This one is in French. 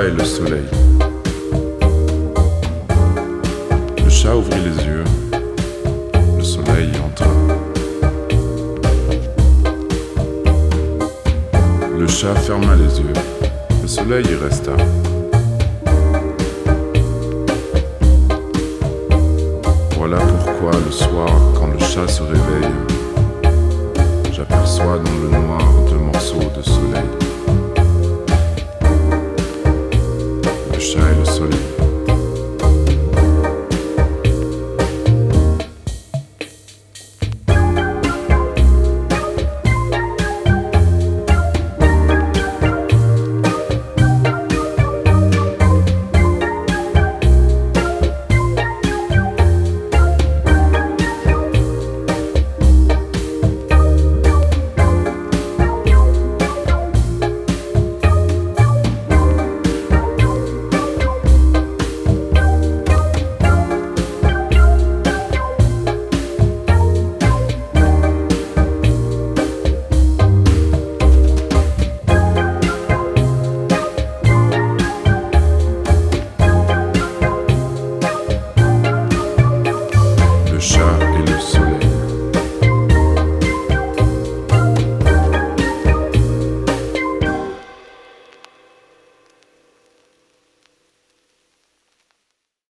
chat et le soleil. Le chat ouvrit les yeux, le soleil entra. Le chat ferma les yeux, le soleil y resta. Voilà pourquoi le soir, quand le chat se réveille, j'aperçois dans le noir 2 morceaux de soleil. Le chat et le soleil.